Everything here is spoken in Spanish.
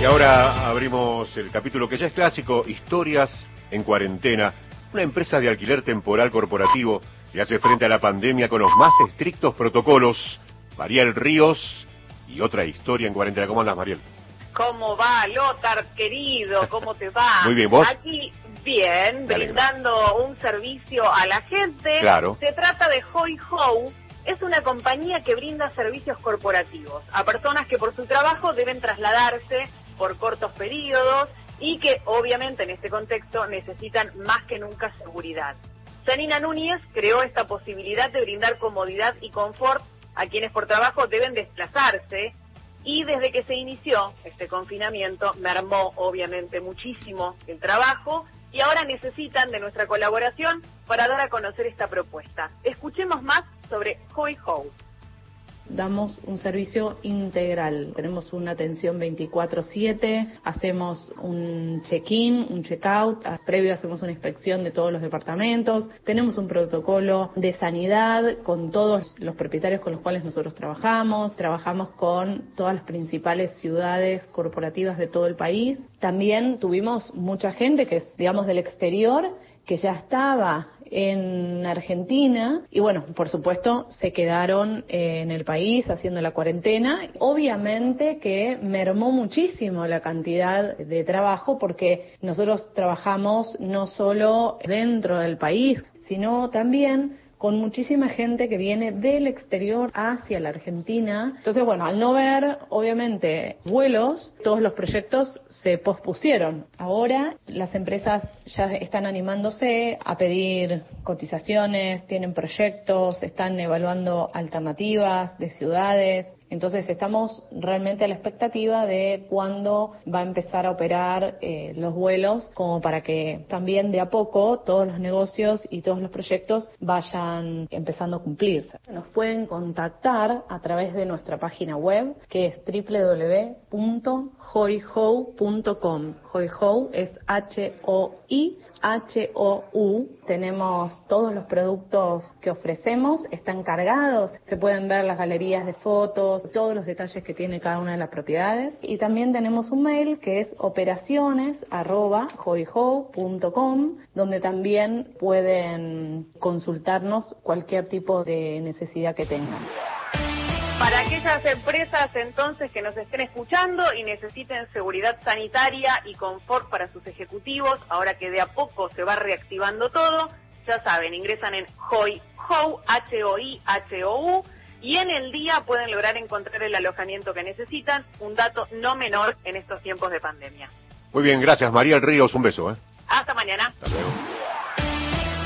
Y ahora abrimos el capítulo que ya es clásico, Historias en Cuarentena. Una empresa de alquiler temporal corporativo que hace frente a la pandemia con los más estrictos protocolos. Mariel Ríos y otra historia en cuarentena. ¿Cómo andas, Mariel? ¿Cómo va, Lothar, querido? ¿Cómo te va? Muy bien, ¿vos? Aquí, bien, brindando un servicio a la gente. Claro. Se trata de Hoi Hou. Es una compañía que brinda servicios corporativos a personas que por su trabajo deben trasladarse por cortos periodos y que, obviamente, en este contexto necesitan más que nunca seguridad. Janina Núñez creó esta posibilidad de brindar comodidad y confort a quienes por trabajo deben desplazarse. Y desde que se inició este confinamiento, mermó obviamente muchísimo el trabajo y ahora necesitan de nuestra colaboración para dar a conocer esta propuesta. Escuchemos más sobre Hoi Hou. Damos un servicio integral, tenemos una atención 24/7, hacemos un check-in, un check-out, previo hacemos una inspección de todos los departamentos, tenemos un protocolo de sanidad con todos los propietarios con los cuales nosotros trabajamos con todas las principales ciudades corporativas de todo el país. También tuvimos mucha gente que es, digamos, del exterior, que ya estaba en Argentina y bueno, por supuesto se quedaron en el país haciendo la cuarentena. Obviamente que mermó muchísimo la cantidad de trabajo porque nosotros trabajamos no solo dentro del país, sino también con muchísima gente que viene del exterior hacia la Argentina. Entonces, bueno, al no ver, obviamente, vuelos, todos los proyectos se pospusieron. Ahora las empresas ya están animándose a pedir cotizaciones, tienen proyectos, están evaluando alternativas de ciudades. Entonces estamos realmente a la expectativa de cuándo va a empezar a operar los vuelos, como para que también de a poco todos los negocios y todos los proyectos vayan empezando a cumplirse. Nos pueden contactar a través de nuestra página web, que es www.hoihou.com. Hoihou es Hoihou. Tenemos todos los productos que ofrecemos, están cargados, se pueden ver las galerías de fotos, todos los detalles que tiene cada una de las propiedades. Y también tenemos un mail que es operaciones@hoihou.com, donde también pueden consultarnos cualquier tipo de necesidad que tengan. Para aquellas empresas entonces que nos estén escuchando y necesiten seguridad sanitaria y confort para sus ejecutivos, ahora que de a poco se va reactivando todo, ya saben, ingresan en Hoi Hou, Hoihou, y en el día pueden lograr encontrar el alojamiento que necesitan, un dato no menor en estos tiempos de pandemia. Muy bien, gracias, Mariel Ríos, un beso. Hasta mañana. Hasta luego.